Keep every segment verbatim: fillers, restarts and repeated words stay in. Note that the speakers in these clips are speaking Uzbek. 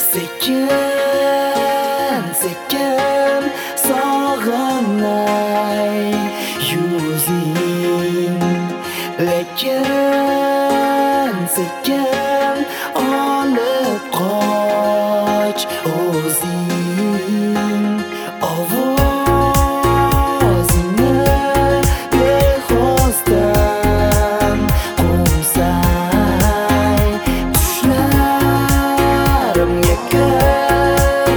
Sekin sekin sog'inay yuzing, lekin sekin olib qoch o'zing. Ovozingni bexosdan qo'msay, tushlarimga kir,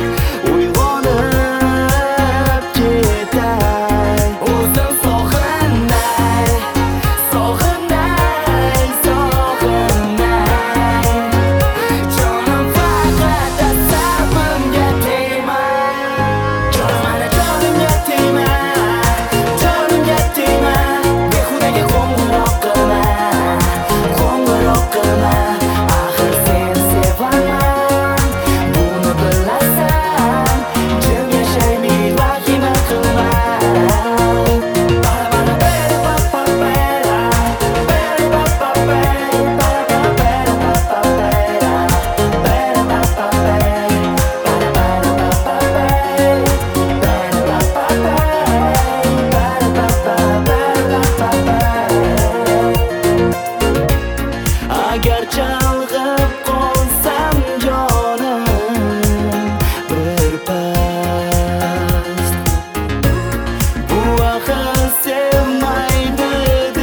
uyg'onib ketay. O'zim sog'inay, sog'inay, sog'inay. Jonim faqat asabimga tegmay, jonimga jonimga tegmay, jonimga tegmay. Behudaga qo'ng'iroq qilma, qo'ng'iroq qilma. Axir sen sevaman, buni bilasan. Jim yashaylik, vahima qilma. Agar chalg'ib qolsam jonim birpas, bu axir sevmaydi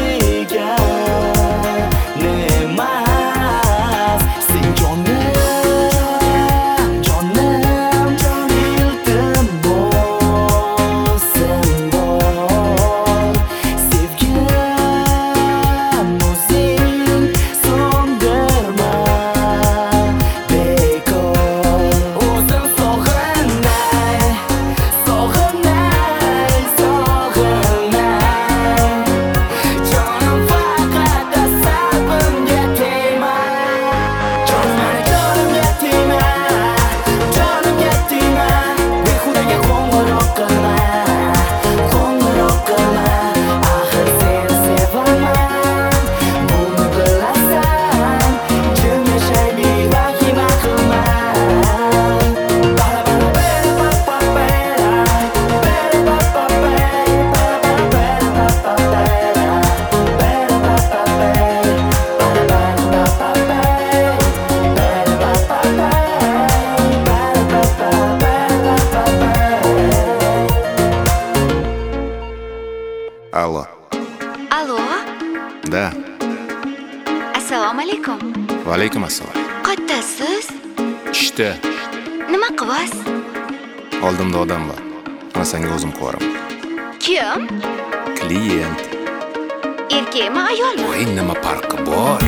degani emas. Sen jonim, jonim, iltimosim bor. Sevgim o'zing so'ndirma bekor. O'zim sog'inay, sog'inay, sog'inay. Jonim faqat asabimga tegmay, jonimga jonimga tegmay, jonimga tegmay. Behudaga qo'ng'iroq qilma, qo'ng'iroq qilma. Axir sen sevaman, buni bilasan. Jim yashaylik, vahima qilma. Allo. Allo, Da. assalomu alaykum. Va alaykum assalom. Qayerdasiz? Ishda. Nima qilyapsiz? Oldimda odam bor. Mana senga o'zim qo'yaraman. Kim? Klient. Erkakmi, ayolmi? Voy, nima farqi bor?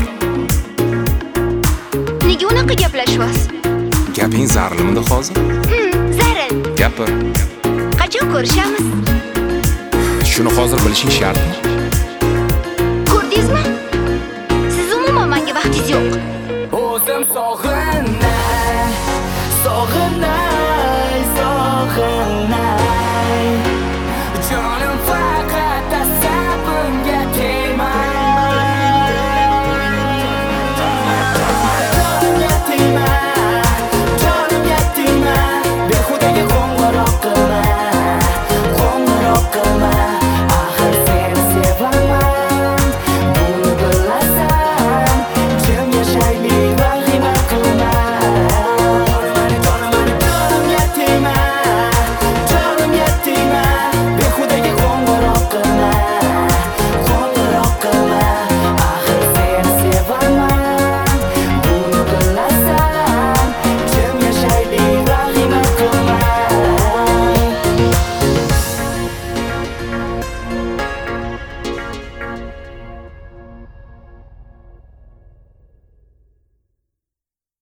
Nega unaqa gaplashyapsiz? Gaping zarlimidi hozir? Hmm, zaril. Gapir. Qachon ko'rishamiz? Shuni hozir bilishing shartmi? Ko'rdingizmi? Siz umuman menga vaqtingiz yo'q.